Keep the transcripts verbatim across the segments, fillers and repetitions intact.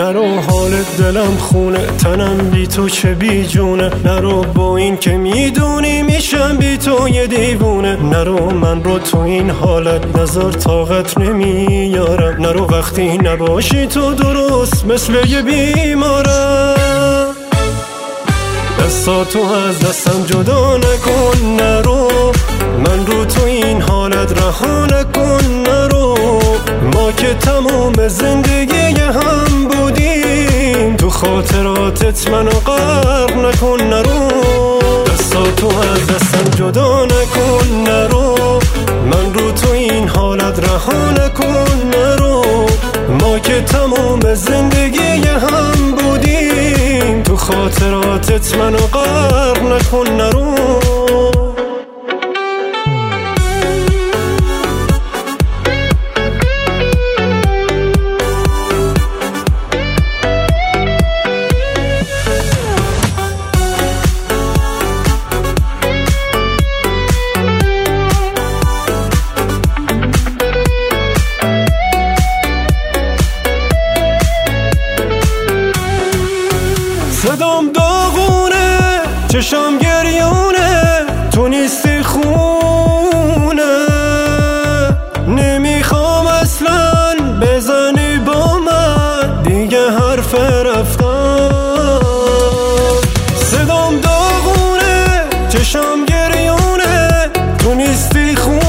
نرو حالت دلم خونه، تنم بی تو چه بی جونه. نرو با این که میدونی میشم بی تو یه دیوونه. نرو من رو تو این حالت نظر طاقت نمیارم. نرو وقتی نباشی تو درست مثل یه بیمارم. دستاتو از دستم جدا نکن نرو، من رو تو این حالت رها نکن نرو. ما که تمام زندگی هم بودیم، تو خاطراتت منو غرق نکن نرو. دستاتو از دستم جدا نکن نرو، من رو تو این حالت رها نکن نرو. ما که تمام زندگی هم بودیم، تو خاطراتت منو غرق نکن نرو. صدام داغونه، چشام گریونه، تو نیستی خونه. نمیخوام اصلا بزنی با من دیگه حرف رفتن. صدام داغونه، چشام گریونه، تو نیستی خونه.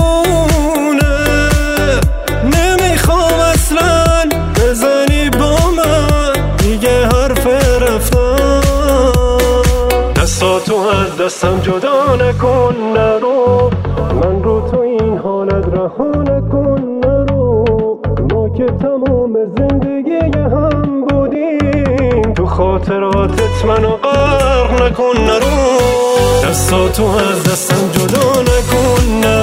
نمیخوام اصلا بزنی با من دیگه حرف رفتن. دستاتو از دستم جدا نکن نرو، من رو تو این حالت رها نکن نرو. ما که تمام زندگی هم بودیم، تو خاطراتت منو غرق نکن نرو. دستاتو از دستم جدا نکن نرو،